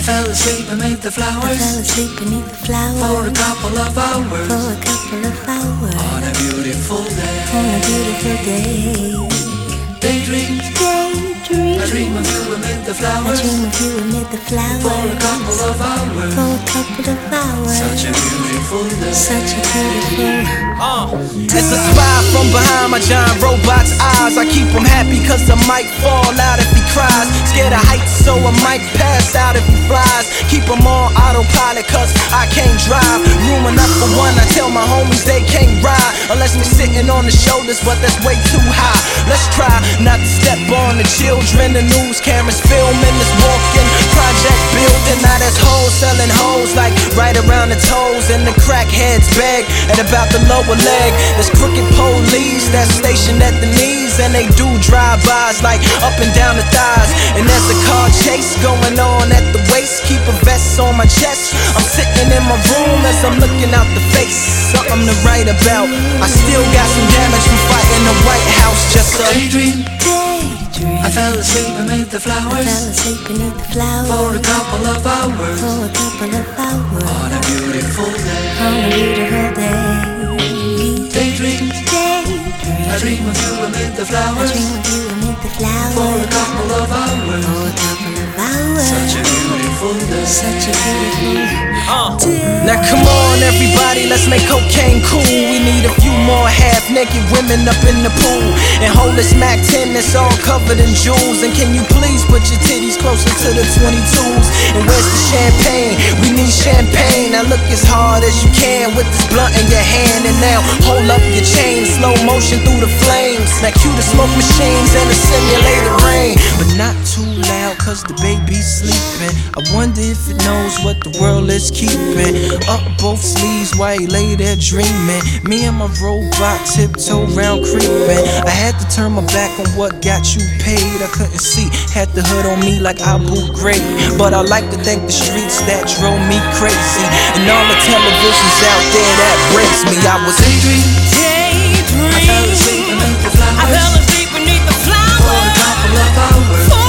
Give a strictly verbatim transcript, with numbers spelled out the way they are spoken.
fell asleep beneath the flowers. I fell asleep beneath the flowers for a couple of hours. For a couple of hours on a beautiful day. On a beautiful day. Daydream, daydream. I dream of you amid the flowers. I dream of you amid the flowers for a couple of hours. For a couple of hours. Such a beautiful day. Such a beautiful. Uh, as a spy from behind my giant robot's eyes, I keep him happy cause I might fall out if he cries. Scared of heights so I might pass out if he flies. Keep him on autopilot cause I can't drive. Room enough for one, I tell my homies they can't ride unless we sitting on the shoulders, but that's way too high. Let's try not to step on the children. The news cameras filming this walking project building. Now there's hoes selling hoes like right around the toes, and the crackheads beg at about the lower leg. There's crooked police that's stationed at the knees, and they do drive-bys like up and down the thighs. And there's a car chase going on at the waist. Keep a vest on my chest. I'm sitting in my room as I'm looking out the face. Something to write about. I still got some damage from fighting the White House. Just a daydream. Daydream. I fell asleep beneath the flowers. I fell asleep beneath the flowers for a couple of hours. For a couple of hours on a beautiful day. On a beautiful day. Daydream. Daydream. I dream of you amid the flowers. I dream of you amid the flowers for a couple of hours. For a couple of hours. Such a beautiful day. Such a beautiful Uh, day. now come on everybody, let's make cocaine cool. We need a few more half-naked women up in the pool, and hold this Mac ten that's all covered in jewels. And can you please put your titties closer to the twenty-twos? And where's the champagne? We need champagne. Now look as hard as you can with this blunt in your hand, and now hold up your chain, slow motion through the flames. Now cue the smoke machines and the simulated rain, but not too loud cause the baby's sleeping. I wonder if it knows what the world is keeping. Up both sleeves while he lay there dreaming. Me and my robot tiptoe round creeping. I had to turn my back on what got you paid. I couldn't see, had the hood on me like Abu Ghraib. But I like to thank the streets that drove me crazy, and all the televisions out there that breaks me. I was daydream. Daydream. I fell asleep beneath the flowers. I fell asleep beneath the flowers for a couple of hours.